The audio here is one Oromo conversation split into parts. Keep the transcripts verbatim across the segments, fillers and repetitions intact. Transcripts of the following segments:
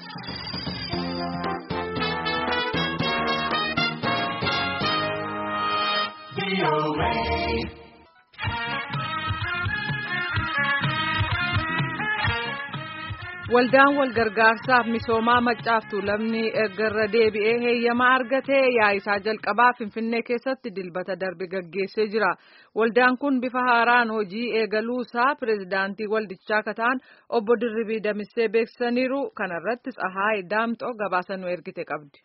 Waldaan walgargaarsaaf misoomaa Maccaaf Tuulamni erga deebi'ee heeyyama argatee yaa'isaa jalqabaa Finfinnee keessatti dilbata darbe gaggeessee jira. Waldaan kun bifa haaraan hojii eegaluusaa pirezidaantii waldichaa kataan obbo Dirribii Damissee beeksisaniiru. Kana irratti Tsahaay Daamxoo gabaasa nu ergite qabdi.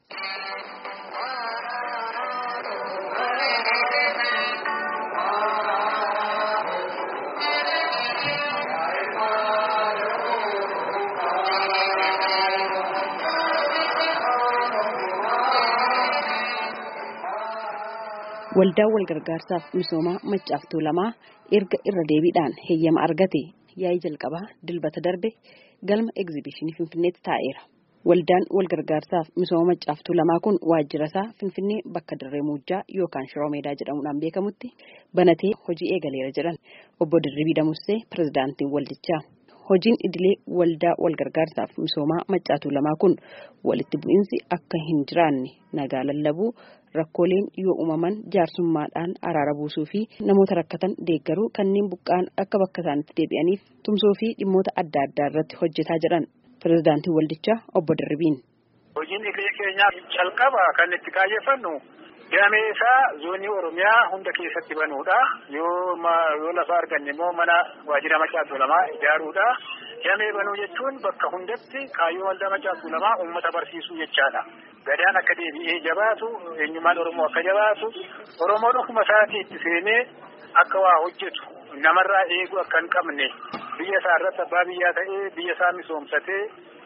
Waldaan walgargaarsaaf misoomaa Maccaaf Tuulamaa erga irra deebiidhaan heeyyama argate yaa'ii jalqabaa dilbata darbe galma egzibishinii Finfinneetti taa'eera. Waldaan walgargaarsaaf misooma Maccaaf Tuulamaa kun waajjira isaa Finfinnee bakka Dirree Muujjaa yookaan Shiroo Meedaa jedhamuudhaan beekamutti banatee hojii eegaleera jedhan obbo Dirribii Damissee pirezidaantiin waldichaa. Hojiin idilee waldaa walgargaarsaaf misoomaa Maccaaf Tuulamaa kun walitti bu'iinsi akka hin jiraanne nagaa lallabuu rakkooleen yoo uumaman jaarsummaadhaan araara buusuu fi namoota rakkatan deeggaruu kanneen buqqaan akka bakka isaanitti deebi'aniif tumsuu fi dhimmoota adda addaa irratti hojjetaa jedhan pirezidaantii waldichaa obbo Dirribiin. Hojiin idilee keenyaa calqaba kan itti kaayeffannu damee isaa zoonii Oromiyaa hunda keessatti banuudha. Yoo yoo lafa arganne immoo mana waajjira Maccaaf Tuulamaa ijaaruudha. Damee banuu jechuun bakka hundatti kaayyoo waldaa Maccaaf Tuulamaa uummata barsiisuu jechaadha. Gadaan akka deebi'ee jabaatu, eenyummaan Oromoo akka jabaatu, Oromoon ofuma isaatii itti seenee akka waa hojjetu, namarraa eeguu akka hin qabne, biyya isaa irratti abbaa biyyaa ta'ee, biyya isaa misoomsatee,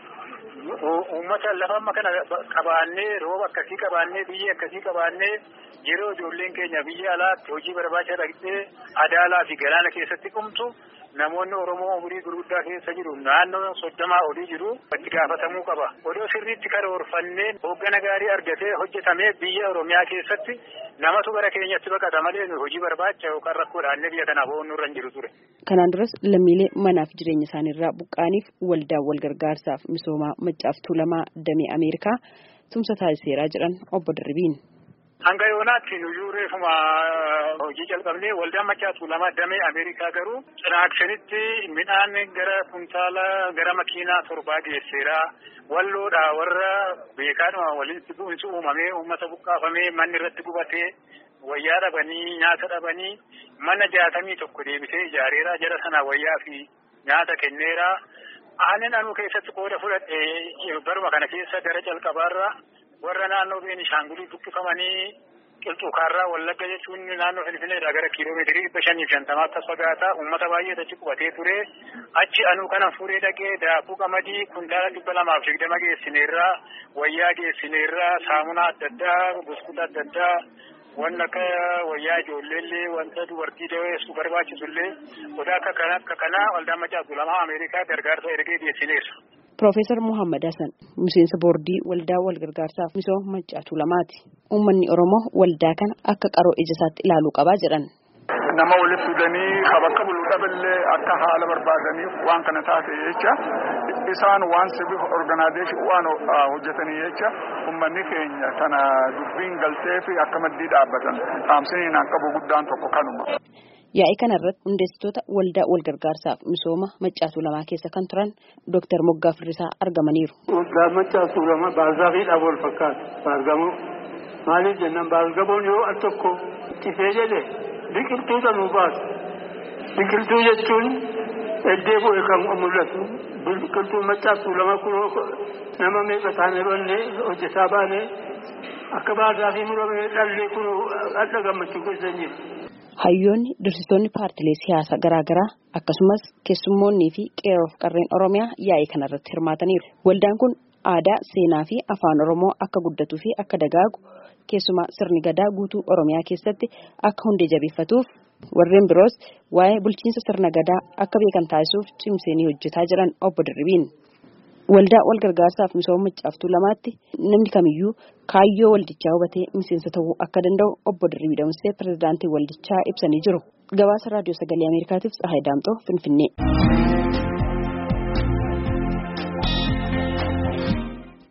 uummata lafa amma kana qabaannee, rooba akkasii qabaannee, biyya akkasii qabaannee, yeroo ijoolleen keenya biyya alaatti hojii barbaacha dhaqxee adaalaa fi galaana keessatti qumtu, namoonni Oromoo umurii gurguddaa keessa jiru naannoo soddomaa olii jiru itti gaafatamuu qaba. Odoo sirriitti karoorfannee hooggana gaarii argatee hojjetamee biyya Oromiyaa keessatti namatu gara keenyatti baqata malee hojii barbaacha yookaan rakkoodhaan biyya kanaaf ooluu irra hin jiru ture. Kanaan duras lammiilee manaaf jireenya isaaniirraa buqqaaniif waldaa walgargaarsaaf misoomaa Maccaaf Tuulamaa damee Ameerikaa tumsa taasiseeraa jedhan obbo Dirribiin. Hanga yoonaatti nuyyuu reefuma hojii jalqabnee waldaan Maccaaf Tuulamaa damee Ameerikaa garuu cinaaksanitti midhaan gara kuntaala gara makiinaa torbaa geesseera. Walloodha warra beekaadhuma walitti bu'insi uumamee uummata buqqaafamee manni irratti gubatee wayyaa dhabanii nyaata dhabanii mana jaatamii tokko deebisee ijaareera. Jara sana wayyaa fi nyaata kenneera. Aannan anuu keessatti qooda fudhadhee baruma kana keessa gara jalqabaarra warra naannoo Beenishaangulii buqqifamanii Qilxuukaarraa Wallagga jechuun naannoo Finfinneedhaa gara kiiloomeetirii dhibba shanii fi shantamaatti as fagaataa uummata baay'ee achi qubatee ture. Achi anuu kana fuudhee dhaqee daakuu qamadii kuntaala dhibba lamaaf digdama geessineerraa, wayyaa geessineerraa, saamunaa adda addaa, buskuta adda addaa, waan akka wayyaa ijoolleellee wanta dubartii daweessu barbaachisullee odaa akka kana akka kanaa waldaan Maccaaf Tuulamaa Ameerikaa gargaarsa ergee geessineerra. Profeesar Muhammad Hassan miseensa boordii waldaa walgargaarsaaf misooma Maccaaf Tuulamaati. Uummanni Oromoo waldaa kana akka qaroo ija isaatti ilaaluu qabaa jedhan. Nama walitti fidanii bakka buluu dhaballee akka haala barbaadaniif waan kana taate jecha isaan waan sibiif organization waan hojjetanii jecha uummanni keenya tana dubbiin galtee fi akka maddii dhaabbatan dhaamsiniin akka guddaan tokko kanuma. Yaa'ii kana irratti hundeessitoota waldaa walgargaarsaaf misooma Maccaaf Tuulamaa keessa kan turan Dooktar Moggaa Firrisaa argamaniiru. Waldaa Maccaaf Tuulamaa baargaafiidhaan wal fakkaatu. Baargamoo maaliif jennaan baargamoon yoo al tokko tifee jedhe biqiltuuta nu baasu. Biqiltuu jechuun eddee bu'e kan mul'atu. Biqiltuun Maccaaf Tuulamaa kun nama meeqa taanee bannee hojjetaa baanee akka baargaafii muramee dhalli kun adda gammachuu keessa hin jiru. Hayyoonni dursitoonni paartilee siyaasaa garaa garaa akkasumas keessummoonnii fi qeerroof qarreen Oromiyaa yaa'ii kanarratti hirmaataniiru. Waldaan kun aadaa, seenaa fi afaan Oromoo akka guddatuu fi akka dagaagu keessumaa sirni gadaa guutuu Oromiyaa keessatti akka hundee jabeeffatuuf warreen biroos waa'ee bulchiinsa sirna gadaa akka beekan taasisuuf cimsanii hojjetaa jiran obbo Dirribiin. Waldaa walgargaarsaaf misooma Maccaaf Tuulamaatti namni kamiyyuu kaayyoo waldichaa hubatee miseensa ta'uu akka danda'u obbo Dirribii Damissee pirezidaantii waldichaa ibsanii jiru. Gabaasa raadiyoo sagalee Ameerikaatiif Tsahaay Daamxoo Finfinnee.